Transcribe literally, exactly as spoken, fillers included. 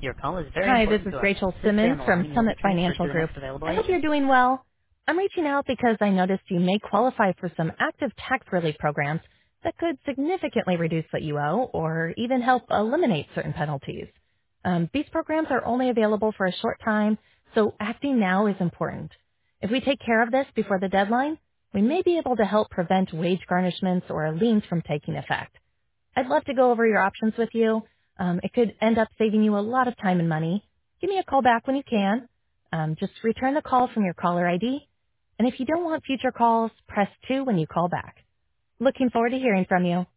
Your call is very Hi, this important is to us. Rachel Please stay Simmons on the line from and you'll be Summit transferred Financial to the Group. next available I hope you're agent. doing well. I'm reaching out because I noticed you may qualify for some active tax relief programs that could significantly reduce what you owe or even help eliminate certain penalties. Um, these programs are only available for a short time, so acting now is important. If we take care of this before the deadline, we may be able to help prevent wage garnishments or liens from taking effect. I'd love to go over your options with you. Um, it could end up saving you a lot of time and money. Give me a call back when you can. Um, just return the call from your caller I D. And if you don't want future calls, press two when you call back. Looking forward to hearing from you.